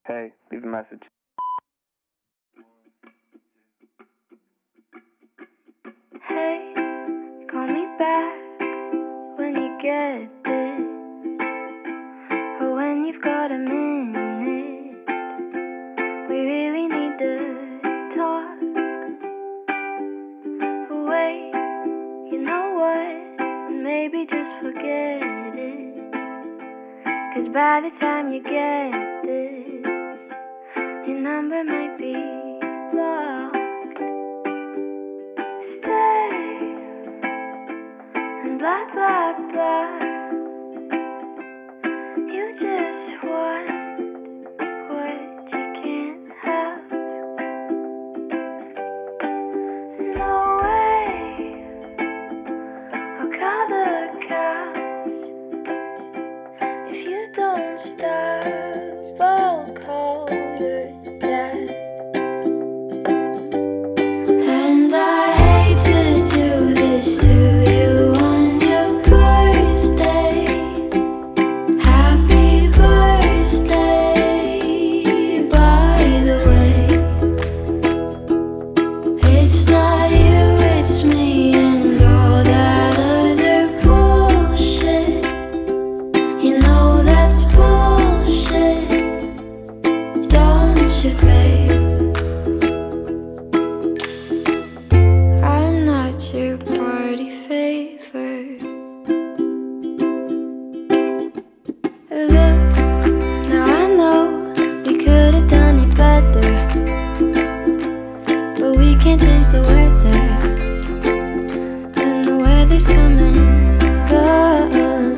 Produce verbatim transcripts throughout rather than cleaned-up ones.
Hey, leave a message. Hey, call me back when you get this, or when you've got a minute. We really need to talk. Wait, you know what? Maybe just forget it. Cause by the time you get this, your number might be blocked. Stay and blah blah blah. You just want what you can't have. No way, I'll call the cops. If you don't stop, I'll call your dad. And I hate to do this to you on your birthday. Happy birthday, by the way. It's not you, it's me and all that other bullshit. You know that's bullshit, don't you, babe? I'm not your party favor. Look, now I know we could have done it better, but we can't change the weather. And the weather's coming, good.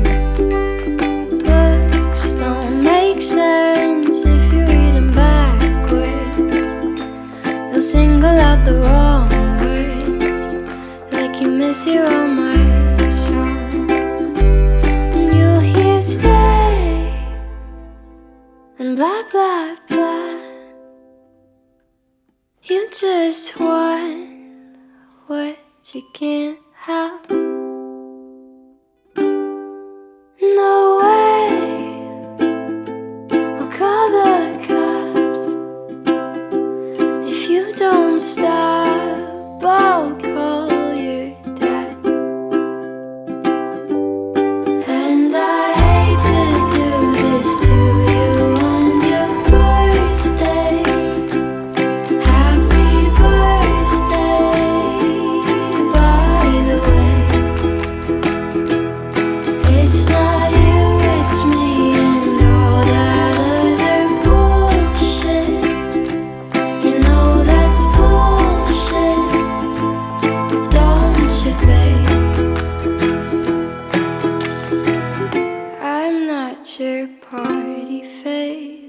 Books don't make sense if you read them backwards. They'll single out the wrong words, like you mishear all my songs. And you'll hear stay and blah blah blah. You just want what you can't have. No way, I'll call the cops. If you don't stop, I'll call your dad. And I hate to do this to you on your birthday. Happy birthday, by the way. It's not you, it's me and all that other bullshit. You know that's bullshit, don't you, babe? I'm not your party favor.